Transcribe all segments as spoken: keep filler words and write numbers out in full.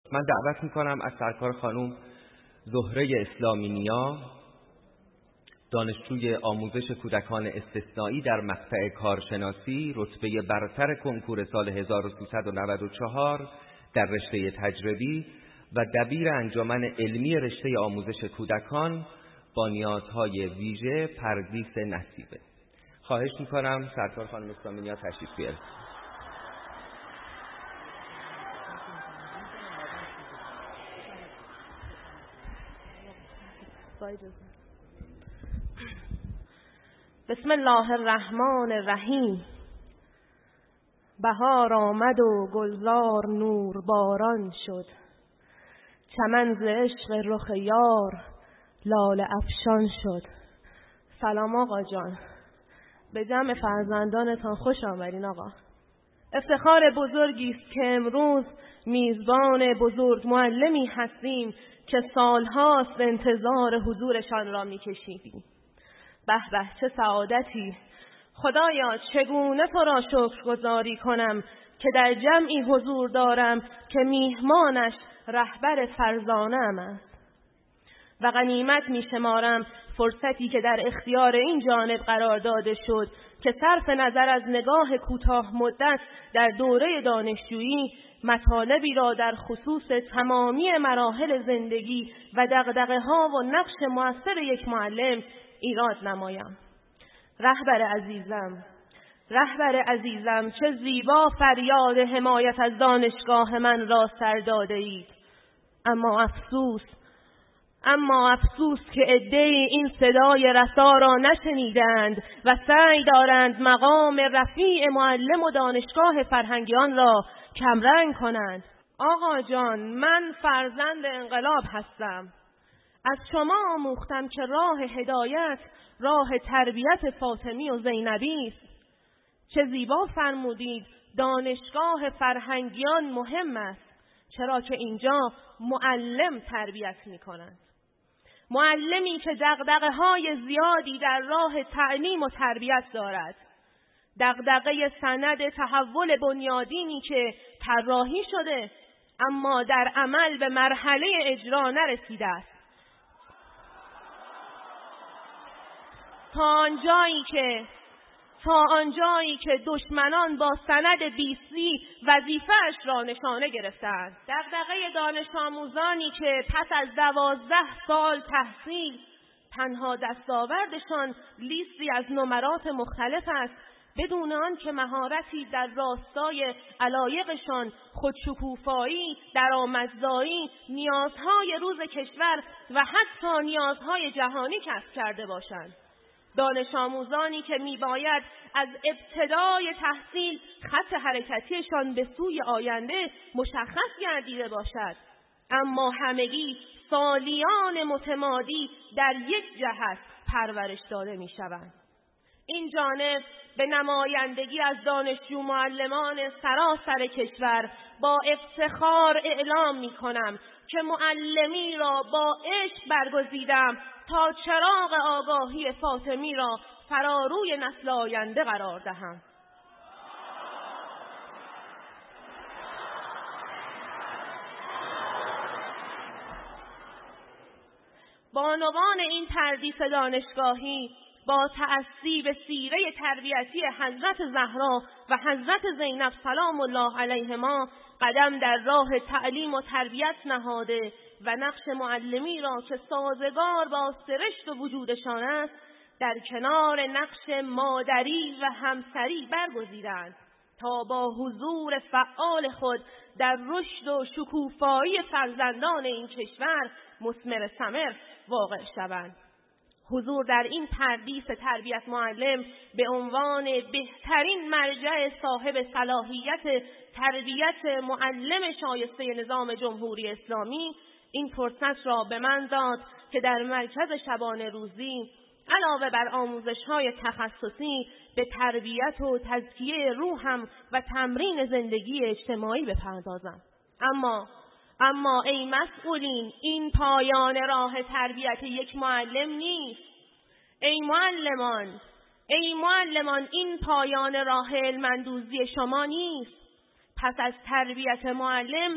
من دعوت میکنم از سرکار خانم زهره اسلامی نیا، دانشجوی آموزش کودکان استثنایی در مقطع کارشناسی، رتبه برتر کنکور سال هزار و سیصد و نود و چهار در رشته تجربی و دبیر انجمن علمی رشته آموزش کودکان با نیازهای ویژه پردیس نصیبه. خواهش میکنم سرکار خانم اسلامی نیا تشریف بیارید. بسم الله الرحمن الرحیم. بهار آمد و گلزار نور باران شد، چمن ز عشق رخ یار لاله افشان شد. سلام آقا جان، به جمع فرزندانتان خوش آمدین آقا. افتخار بزرگی است که امروز میزبان بزرگ معلمی هستیم که سالهاست انتظار حضورشان را میکشیدیم. به به چه سعادتی! خدایا چگونه تو را شکرگزاری کنم که در جمعی حضور دارم که میهمانش رهبر فرزانه‌ام است و غنیمت میشمارم فرصتی که در اختیار این جانب قرار داده شد که صرف نظر از نگاه کوتاه مدت در دوره دانشجویی مطالبی را در خصوص تمامی مراحل زندگی و دغدغه‌ها و نقش مؤثر یک معلم ایراد نمایم. رهبر عزیزم، رهبر عزیزم، چه زیبا فریاد حمایت از دانشگاه من را سر داده اید. اما افسوس، اما افسوس که عده‌ای این صدای رسا را نشنیدند و سعی دارند مقام رفیع معلم و دانشگاه فرهنگیان را کمرنگ کنند. آقا جان، من فرزند انقلاب هستم. از شما آموختم که راه هدایت راه تربیت فاطمی و زینبی است. چه زیبا فرمودید دانشگاه فرهنگیان مهم است، چرا که اینجا معلم تربیت می‌کنند. معلمی که دغدغه‌های زیادی در راه تعلیم و تربیت دارد. دغدغه سند تحول بنیادینی که طراحی شده اما در عمل به مرحله اجرا نرسیده است. تا آنجایی که تا آنجایی که دشمنان با سند بیستی وظیفه‌اش را نشانه گرفتند. دغدغه دانش آموزانی که پس از دوازده سال تحصیل تنها دستاوردشان لیستی از نمرات مختلف است، بدون آن که مهارتی در راستای علایقشان، خودشکوفایی، درآمدزایی، نیازهای روز کشور و حتی نیازهای جهانی کسب کرده باشند. دانش آموزانی که میباید از ابتدای تحصیل خط حرکتیشان به سوی آینده مشخص گردیده باشد، اما همگی سالیان متمادی در یک جهت پرورش داده میشوند. این جانب به نمایندگی از دانشجو معلمان سراسر کشور با افتخار اعلام میکنم که معلمی را با عشق برگزیدم تا چراغ آگاهی فاطمی را فراروی نسل آینده قرار دهم. بانوان این تردیس دانشگاهی با تأسی به سیره تربیتی حضرت زهرا و حضرت زینب سلام الله علیهما قدم در راه تعلیم و تربیت نهاده و نقش معلمی را که سازگار با سرشت و وجودشان است در کنار نقش مادری و همسری برگزیدند تا با حضور فعال خود در رشد و شکوفایی فرزندان این کشور مثمر ثمر واقع شوند. حضور در این تردیس تربیت معلم به عنوان بهترین مرجع صاحب صلاحیت تربیت معلم شایسته نظام جمهوری اسلامی این فرصت را به من داد که در مرکز شبانه روزی علاوه بر آموزش‌های تخصصی به تربیت و تزکیه روحم و تمرین زندگی اجتماعی بپردازم. اما اما ای مسئولین، این پایان راه تربیت یک معلم نیست. ای معلمان، ای معلمان این پایان راه علم‌اندوزی شما نیست. پس از تربیت معلم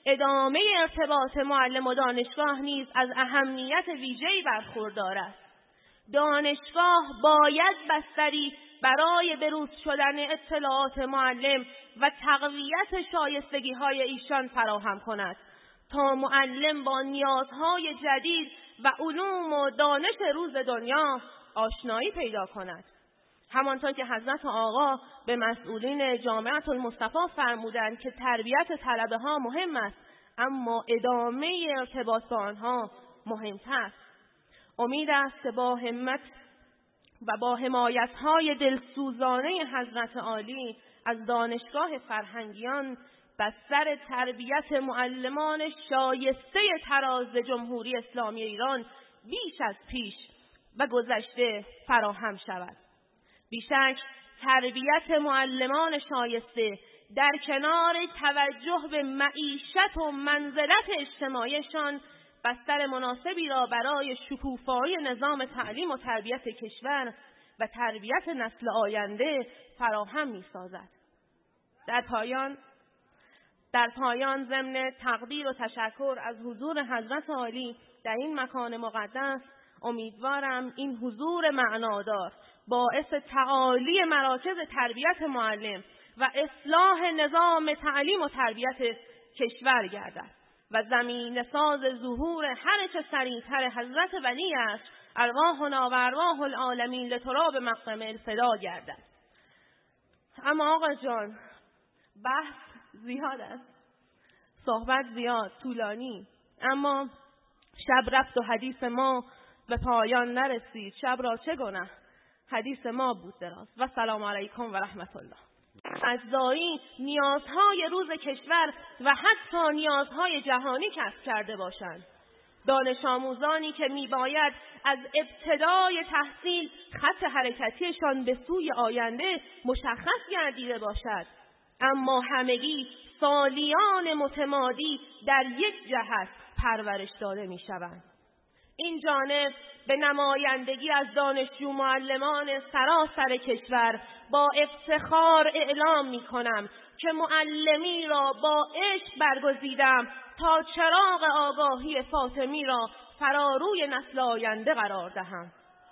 ادامه ارتباط معلم و دانشگاه نیز از اهمیت ویژه‌ای برخوردار است. دانشگاه باید بستری برای بروز شدن اطلاعات معلم و تقویت شایستگی‌های ایشان فراهم کند تا معلم با نیازهای جدید و علوم و دانش روز دنیا آشنایی پیدا کند. همانطور که حضرت آقا به مسئولین جامعه المصطفی فرمودند که تربیت طلبه ها مهم است، اما ادامه ارتباط با آنها مهمتر است. امید است که با همت و با حمایت‌های دلسوزانه حضرت عالی از دانشگاه فرهنگیان بستر تربیت معلمان شایسته تراز جمهوری اسلامی ایران بیش از پیش و گذشته فراهم شود. بیشک تربیت معلمان شایسته در کنار توجه به معیشت و منزلت اجتماعیشان بستر مناسبی را برای شکوفایی نظام تعلیم و تربیت کشور و تربیت نسل آینده فراهم می‌سازد. در پایان در پایان ضمن تقدیر و تشکر از حضور حضرت عالی در این مکان مقدس، امیدوارم این حضور معنادار باعث تعالی مراکز تربیت معلم و اصلاح نظام تعلیم و تربیت کشور گردد و زمین ساز ظهور هر چه سریعتر حضرت ولی است ارواحنا و ارواح العالمین لتراب مقدم الفدا گردد. اما آقا جان، بحث زیاد است، صحبت زیاد، طولانی، اما شب رفت و حدیث ما به پایان نرسید. شب را چه گناه، حدیث ما بود دراز. و سلام علیکم و رحمت الله. اجزایی نیازهای روز کشور و حتی نیازهای جهانی کسب کرده باشند. دانش آموزانی که میباید از ابتدای تحصیل خط حرکتیشان به سوی آینده مشخص گردیده باشد، اما همگی سالیان متمادی در یک جهت پرورش داده میشوند. این جانب به نمایندگی از دانشجو معلمان سراسر کشور با افتخار اعلام می کنم که معلمی را با عشق برگزیدم تا چراغ آگاهی فاطمی را فراروی نسل آینده قرار دهم.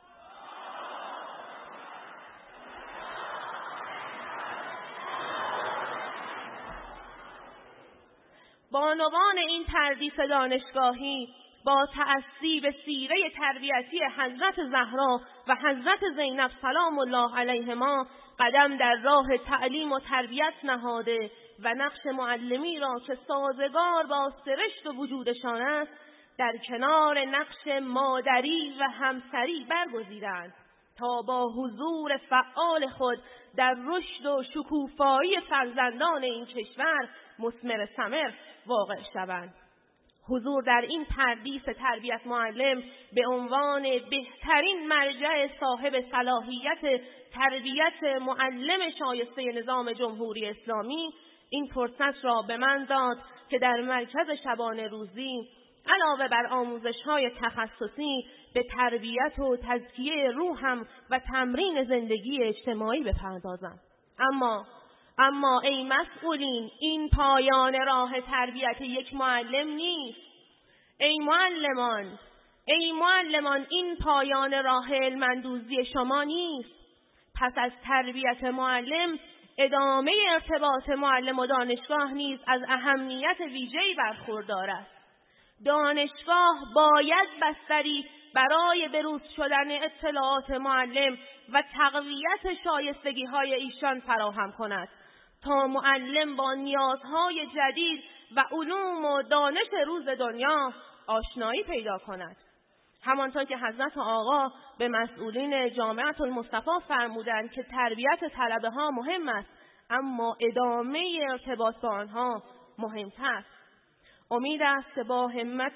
بانوان این تردیس دانشگاهی با تأسی به سیره تربیتی حضرت زهرا و حضرت زینب سلام الله علیهما قدم در راه تعلیم و تربیت نهاده و نقش معلمی را که سازگار با سرشت و وجودشان است در کنار نقش مادری و همسری برگزیدند تا با حضور فعال خود در رشد و شکوفایی فرزندان این کشور مثمر ثمر واقع شوند. حضور در این تردیس تربیت معلم به عنوان بهترین مرجع صاحب صلاحیت تربیت معلم شایسته نظام جمهوری اسلامی این فرصت را به من داد که در مرکز شبانه روزی علاوه بر آموزش‌های تخصصی به تربیت و تزکیه روحم و تمرین زندگی اجتماعی بپردازم. اما اما ای مسئولین، این پایان راه تربیت یک معلم نیست. ای معلمان، ای معلمان این پایان راه علم‌اندوزی شما نیست. پس از تربیت معلم، ادامه ارتباط معلم و دانشگاه نیز از اهمیت ویژه‌ای برخوردار است. دانشگاه باید بستری برای بروز شدن اطلاعات معلم و تقویت شایستگی‌های ایشان فراهم کند تا معلم با نیازهای جدید و علوم و دانش روز دنیا آشنایی پیدا کند. همانطور که حضرت آقا به مسئولین جامعه المصطفی فرمودند که تربیت طلبه ها مهم است، اما ادامه ارتباط با آنها مهمتر است. امید است که با همت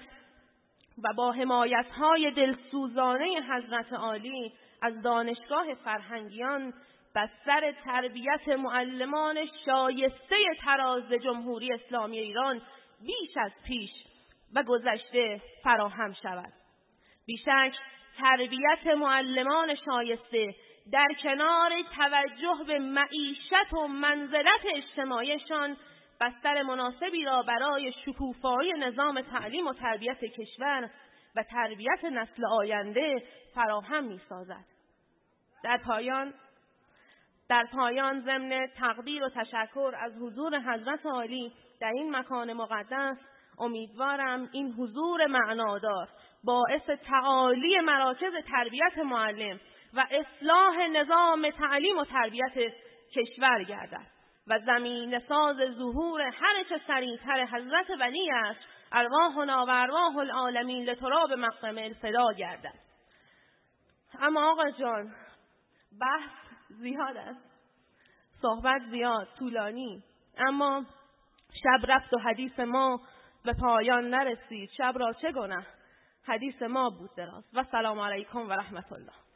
و با حمایت‌های دلسوزانه حضرت عالی از دانشگاه فرهنگیان بستر تربیت معلمان شایسته تراز جمهوری اسلامی ایران بیش از پیش و گذشته فراهم شود. بیشک تربیت معلمان شایسته در کنار توجه به معیشت و منزلت اجتماعیشان بستر مناسبی را برای شکوفایی نظام تعلیم و تربیت کشور و تربیت نسل آینده فراهم می‌سازد. در پایان در پایان ضمن تقدیر و تشکر از حضور حضرت عالی در این مکان مقدس، امیدوارم این حضور معنادار باعث تعالی مراکز تربیت معلم و اصلاح نظام تعلیم و تربیت کشور گردد و زمین ساز ظهور هر چه سریعتر حضرت ولی است ارواحنا و ارواح العالمین لتراب مقدم الفدا گردد. اما آقا جان، بحث زیاد است، صحبت زیاد، طولانی، اما شب رفت و حدیث ما به پایان نرسید. شب را چه گناه، حدیث ما بود دراز. و سلام علیکم و رحمت الله.